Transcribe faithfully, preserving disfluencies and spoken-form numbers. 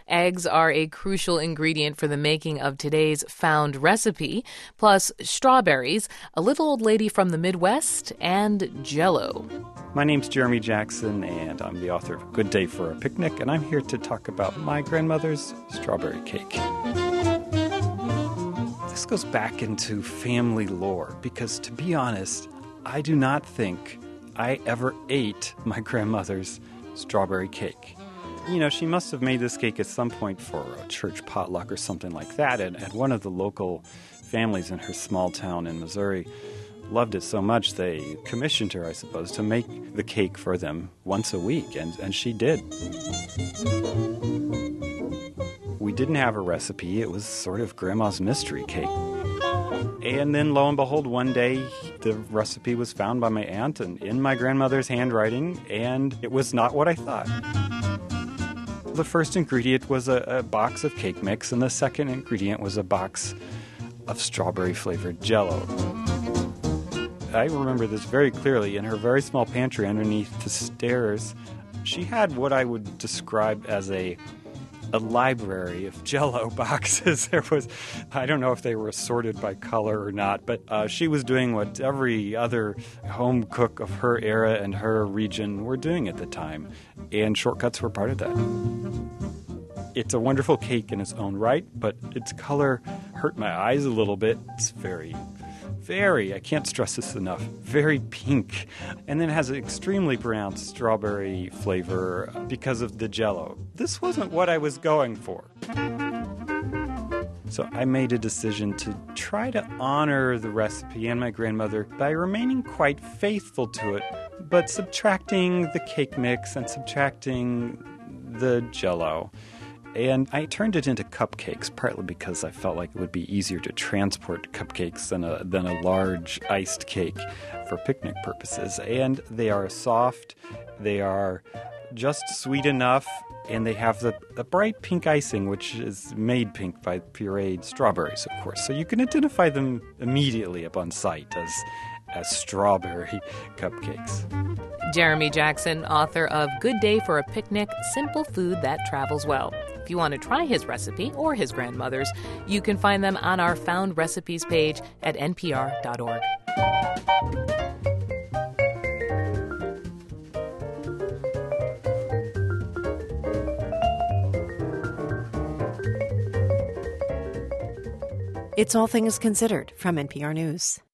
Eggs are a crucial ingredient for the making of today's found recipe, plus strawberries, a little old lady from the Midwest, and Jell-O. My name's Jeremy Jackson, and I'm the author of Good Day for a Picnic, and I'm here to talk about my grandmother's strawberry cake. This goes back into family lore, because to be honest, I do not think I ever ate my grandmother's strawberry cake. You know, she must have made this cake at some point for a church potluck or something like that, and, and one of the local families in her small town in Missouri loved it so much they commissioned her, I suppose, to make the cake for them once a week, and, and she did. We didn't have a recipe. It was sort of Grandma's mystery cake. And then, lo and behold, one day the recipe was found by my aunt and in my grandmother's handwriting, and it was not what I thought. The first ingredient was a, a box of cake mix, and the second ingredient was a box of strawberry-flavored Jell-O. I remember this very clearly. In her very small pantry underneath the stairs, she had what I would describe as a a library of Jell-O boxes. There was, I don't know if they were sorted by color or not, but uh, she was doing what every other home cook of her era and her region were doing at the time, and shortcuts were part of that. It's a wonderful cake in its own right, but its color hurt my eyes a little bit. It's very, very, I can't stress this enough, very pink. And then it has an extremely pronounced strawberry flavor because of the Jell-O. This wasn't what I was going for. So I made a decision to try to honor the recipe and my grandmother by remaining quite faithful to it, but subtracting the cake mix and subtracting the Jell-O. And I turned it into cupcakes, partly because I felt like it would be easier to transport cupcakes than a, than a large iced cake for picnic purposes. And they are soft, they are just sweet enough, and they have the, the bright pink icing, which is made pink by pureed strawberries, of course. So you can identify them immediately upon sight as, as strawberry cupcakes. Jeremy Jackson, author of Good Day for a Picnic, Simple Food That Travels Well. If you want to try his recipe or his grandmother's, you can find them on our Found Recipes page at N P R dot org. It's All Things Considered from N P R News.